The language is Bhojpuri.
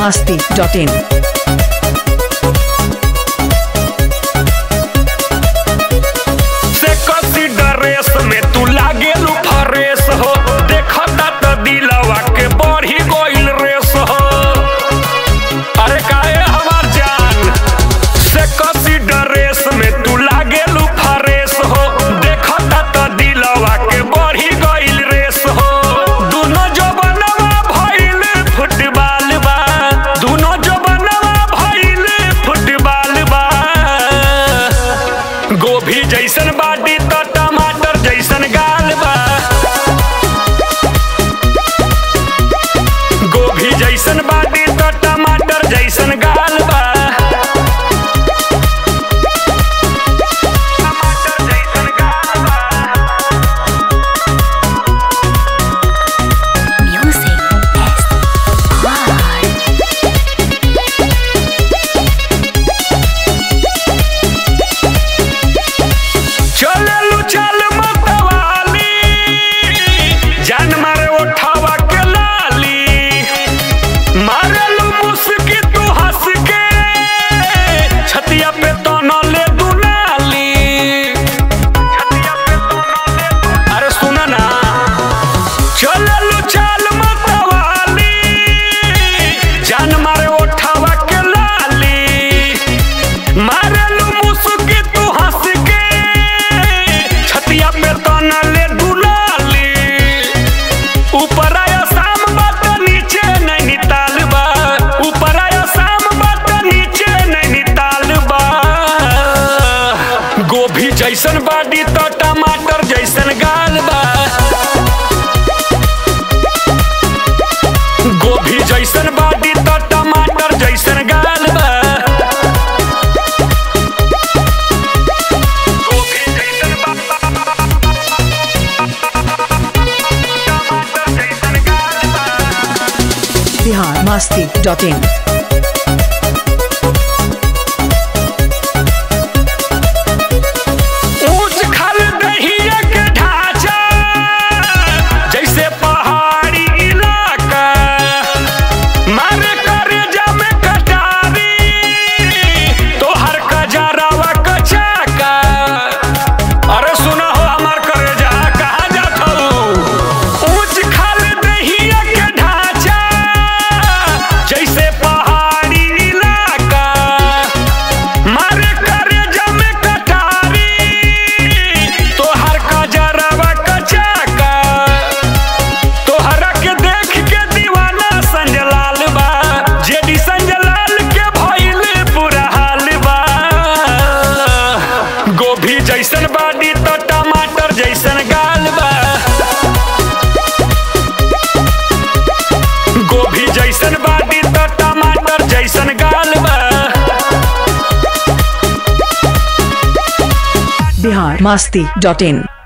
biharmasti.in से कसी ड्रेस में तू लागेलू फ्रेश हो, देखता त दिलवा के बढ़ी गइल रेस हो। अरे काहे हमार जान, से कसी ड्रेस में तू लागेलू फ्रेश हो, देखता त दिलवा के बढ़ी गइल रेस हो। दुनो जवानवा भइल फुटबॉल बा, दुनो जवानवा भइल फुटबॉल बा। गोभी जैसन बाडी त टमाटर जैसन गाल बा, गोभी जैसन बाडी त टमाटर जैसन गाल बा। टमाटर जैसन गाल बा। Music चललू चल मतवाली, जान मारे उठावा के लाली। मारलू मुस्की तू हंस के, छतिया पे तो न ले दुनाली। छतिया पे तो न ले दुनाली। अरे सुना ना, चललू चल मतवाली, जान मारे उठावा के लाली। मारलू मुस्की तू हंस के, छतिया पे तो न ले दुलाली। ऊपर आया शाम बात नीचे नैनीताल बा, ऊपर आया शाम बात नीचे नैनीताल बा। गोभी जैसन बाडी तो टमाटर जैसन गाल बा, गोभी जैसन बाडी तो टमाटर जैसन गाल बा। गोभी जैसन टमाटर जैसन गाल बा। biharmasti.in ऊंच खल दहिया के ढांचा, जैसे पहाड़ी इलाका। मारे करेजा में कटारी, तोहर कजरावा कचाका। अरे सुना हो हमार करेजा, कहाँ जात हो। ऊंच खल दहिया के ढांचा, जैसे पहाड़ी इलाका। मारे करेजा में कटारी, तोहर कजरावा कचाका। तोहरा के देख के दीवाना संजलाल बा, जेडी संजलाल के भइल बुरा हाल बा। गोभी जैसन बाडी तो टमाटर जैसन गाल बा, गोभी जैसन बाडी तो टमाटर जैसन गाल बा। biharmasti.in